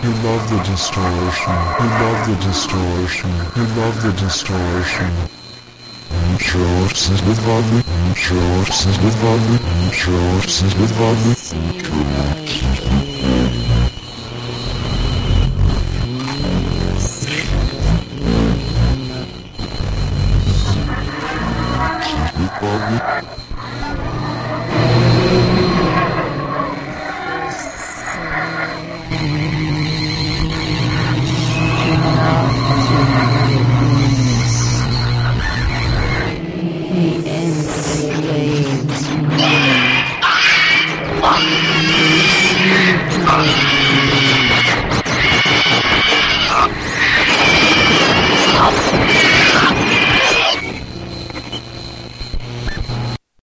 You love the distortion. You love the distortion. You love the distortion. Choices with volume. Choices with volume. Choices with volume. Choices with volume.